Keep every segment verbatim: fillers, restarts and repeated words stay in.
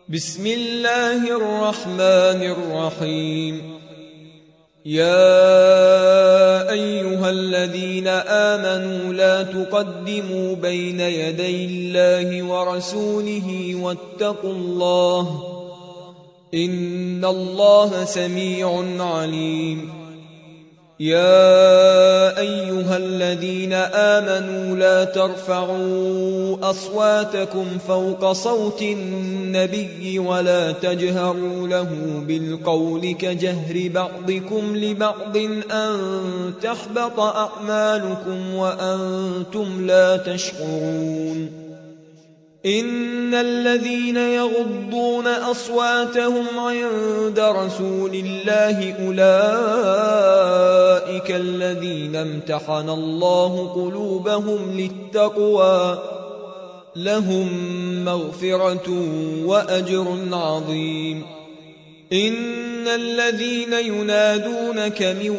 بسم الله الرحمن الرحيم. يا أيها الذين آمنوا لا تقدموا بين يدي الله ورسوله واتقوا الله إن الله سميع عليم. يا أيها الذين آمنوا لا ترفعوا أصواتكم فوق صوت النبي ولا تجهروا له بالقول كجهر بعضكم لبعض أن تحبط أعمالكم وأنتم لا تشعرون. إن الذين يغضون أصواتهم عند رسول الله أولئك الذين امتحن الله قلوبهم للتقوى لهم مغفرة وأجر عظيم. إن الذين ينادونك من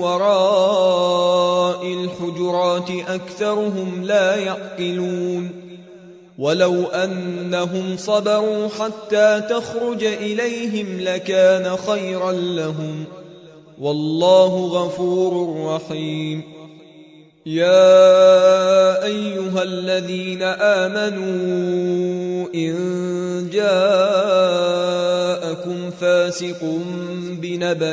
وراء الحجرات أكثرهم لا يعقلون. ولو أنهم صبروا حتى تخرج إليهم لكان خيرا لهم والله غفور رحيم. يا أيها الذين آمنوا إن جاءكم فاسق بنبأ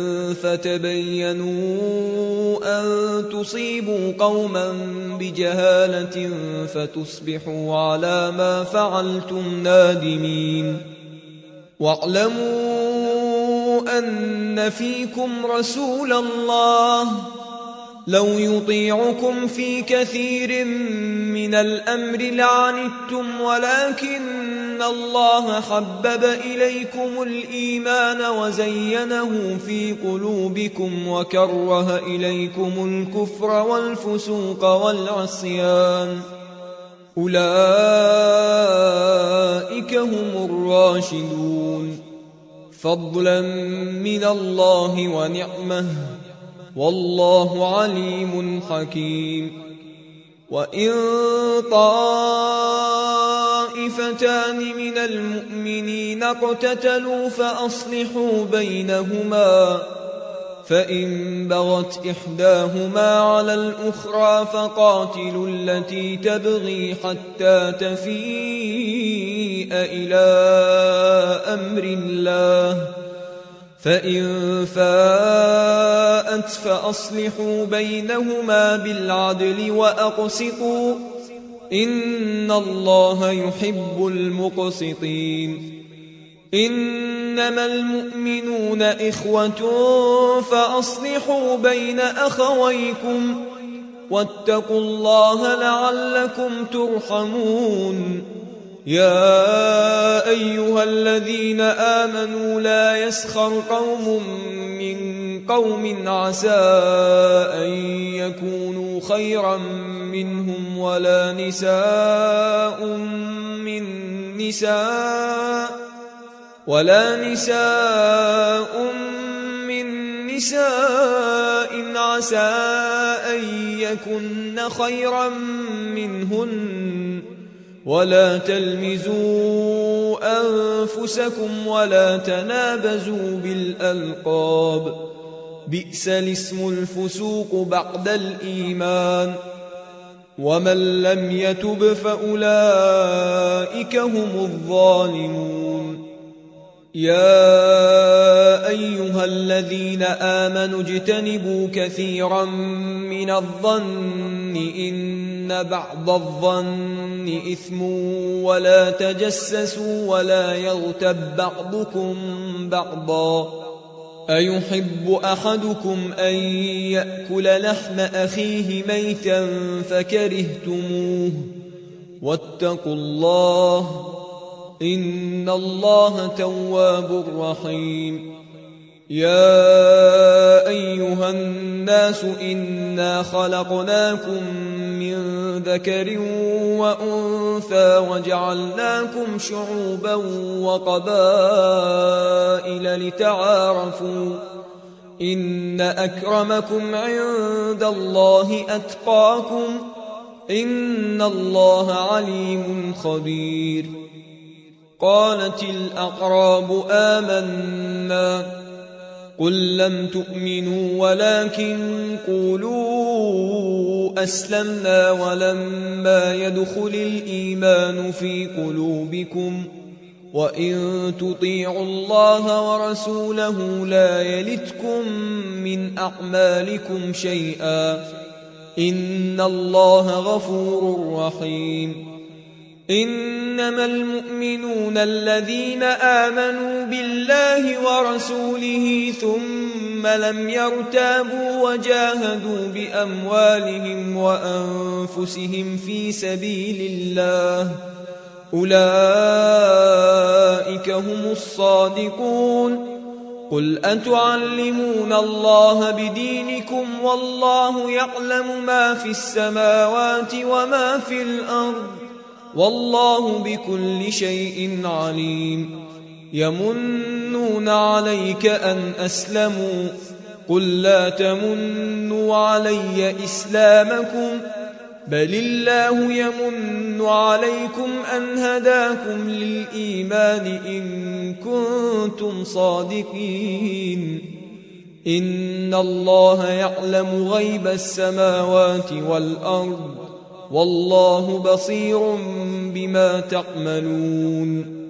فتبينوا أن تصيبوا قوما بجهالة فتصبحوا على ما فعلتم نادمين. واعلموا أن فيكم رسول الله لو يطيعكم في كثير من الأمر لعنتم ولكن الله حبب إليكم الإيمان وزينه في قلوبكم وكره إليكم الكفر والفسوق والعصيان أولئك هم الراشدون فضلا من الله ونعمه والله عليم حكيم. وإن طائفتان من المؤمنين اقتتلوا فأصلحوا بينهما فإن بغت إحداهما على الأخرى فقاتلوا التي تبغي حتى تفيء إلى أمر الله فإن فاءت فأصلحوا بينهما بالعدل وأقسطوا إن الله يحب المقسطين. إنما المؤمنون إخوة فأصلحوا بين أخويكم واتقوا الله لعلكم ترحمون. يا أيها الذين آمنوا لا يسخر قوم من قوم عسى أن يكونوا خيرا منهم ولا نساء من نساء ولا نساء من نساء عسى أن يكن خيرا منهن ولا تلمزوا أنفسكم ولا تنابزوا بالألقاب بئس الاسم الفسوق بعد الإيمان ومن لم يتب فأولئك هم الظالمون. يا أيها الذين آمنوا اجتنبوا كثيرا من الظن إن بعض الظن إثم ولا تجسسوا ولا يغتب بعضكم بعضا أيحب أحدكم أن يأكل لحم أخيه ميتا فكرهتموه واتقوا الله إن الله تواب رحيم. يا أيها الناس إنا خلقناكم من ذكر وأنثى وجعلناكم شعوبا وقبائل لتعارفوا إن أكرمكم عند الله أتقاكم إن الله عليم خبير. قالت الأعراب آمنا قل لم تؤمنوا ولكن قولوا أسلمنا ولما يدخل الإيمان في قلوبكم وإن تطيعوا الله ورسوله لا يلتكم من أعمالكم شيئا إن الله غفور رحيم. إنما المؤمنون الذين آمنوا بالله ورسوله ثم لم يرتابوا وجاهدوا بأموالهم وأنفسهم في سبيل الله أولئك هم الصادقون. قل أتعلمون الله بدينكم والله يعلم ما في السماوات وما في الأرض والله بكل شيء عليم. يمنون عليك أن أسلموا قل لا تمنوا علي إسلامكم بل الله يمن عليكم أن هداكم للإيمان إن كنتم صادقين. إن الله يعلم غيب السماوات والأرض والله بصير بما تعملون.